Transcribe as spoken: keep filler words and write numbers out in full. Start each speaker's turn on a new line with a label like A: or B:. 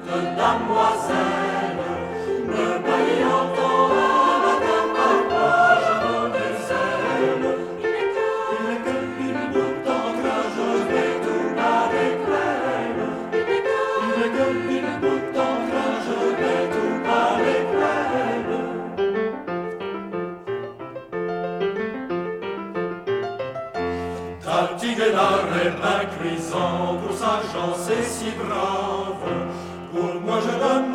A: de damoiselle, me baillant en madame à moi, j'avons des ailes. Il n'est que une boute en train, je vais tout avec elle. Il n'est que une boute en train, je vais tout avec elle. Tatigue-la est ma cuisant, pour sa chance est si brave. Pour moi je donne